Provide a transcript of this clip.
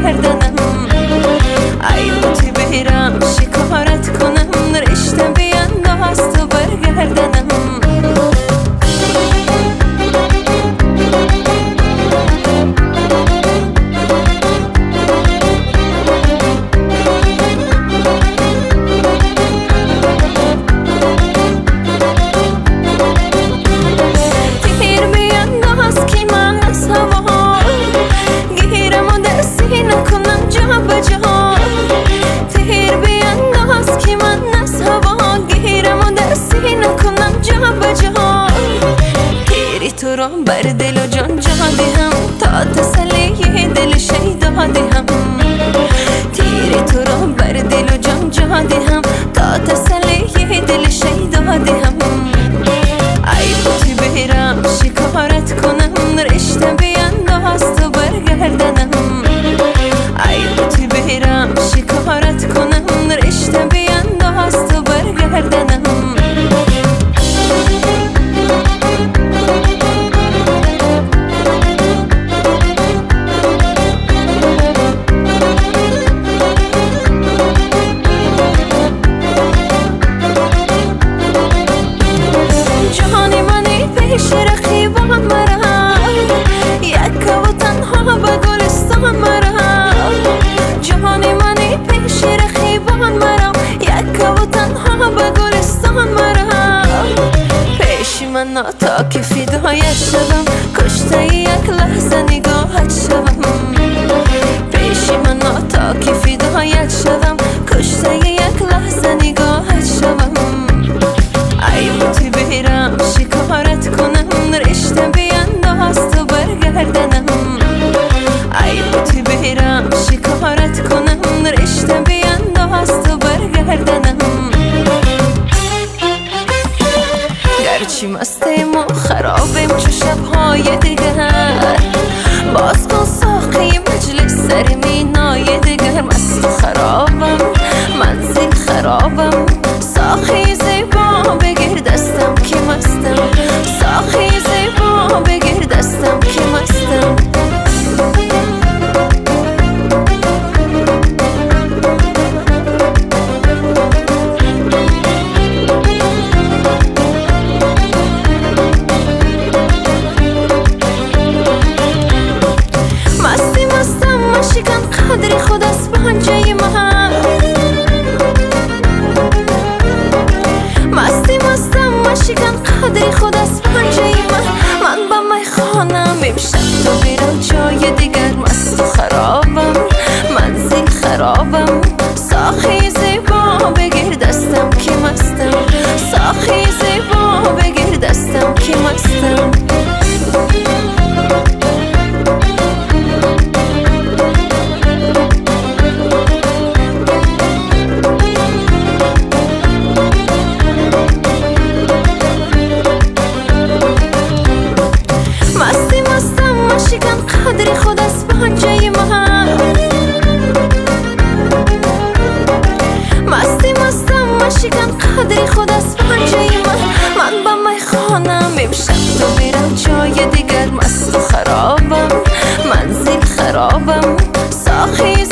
گردنم. ای بوتی برم شکارت کنم، رشته بینداز تو برگردنم. تو را بر دل و جان جا دهم، تا تسلی دل شیدا دهم. تیر تو را بر دل و جان جا دهم، تا تسلی دل شیدا دهم. ای بوتی برم شکارت کنم، رشته بینداز تو برگردنم. ای بوتی برم شکارت کنم، رشته بینداز تو برگردنم. پیش رقیبان مرا یک و تنها به گلستان مرا. جهان منی پیش رقیبان مرا یک و تنها به گلستان مرا. پیش من تا که فدایت شدم، کشته یک لحظه نگاهت شدم. پیش من تا که فدایت شدم، کشته یک لحظه نگاهت شدم. ای بوتی برم شکارت کنم، رشته بینداز تو برگردنم. ای بوتی برم شکارت کنم، رشته بینداز تو برگردنم. گرچه مستیم و خرابیم چو شبهای دیگر، باز کن ساقی مجلس سر مینای دیگر. مست و خرابم منزل خرابم، ساقی زیبا بگیر دستم که مستم. ساقی زیبا بگیر دستم که مستم. مستی مستم مشکن قدر خود از پنجه من. مستی مستم مشکن قدر خود از پنجه من با می خانم امشب تو برو جای دیگر. مست و خرابم منزل خرابم، ساقی زیبا بگیر دستم که مستم. ساقی زیبا بگیر دستم که مستم. قدر خود از پنجه من. مستی مستم مشکن قدر خود از پنجه من با می خانم امشب تو برم جای دیگر. مست و خرابم منزل خرابم، ساقی